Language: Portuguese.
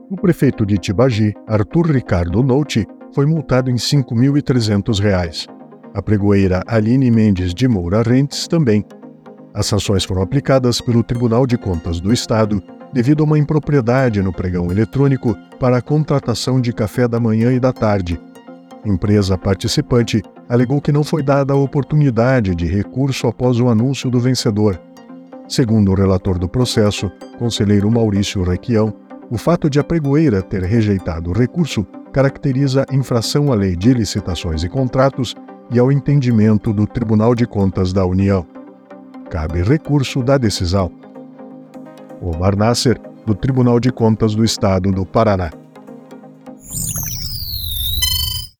O prefeito de Tibagi, Arthur Ricardo Nouti, foi multado em R$ 5.300. A pregoeira Aline Mendes de Moura Rentes também. As sanções foram aplicadas pelo Tribunal de Contas do Estado devido a uma impropriedade no pregão eletrônico para a contratação de café da manhã e da tarde. Empresa participante alegou que não foi dada a oportunidade de recurso após o anúncio do vencedor. Segundo o relator do processo, conselheiro Maurício Requião, o fato de a pregoeira ter rejeitado o recurso caracteriza infração à Lei de Licitações e Contratos e ao entendimento do Tribunal de Contas da União. Cabe recurso da decisão. Omar Nasser, do Tribunal de Contas do Estado do Paraná.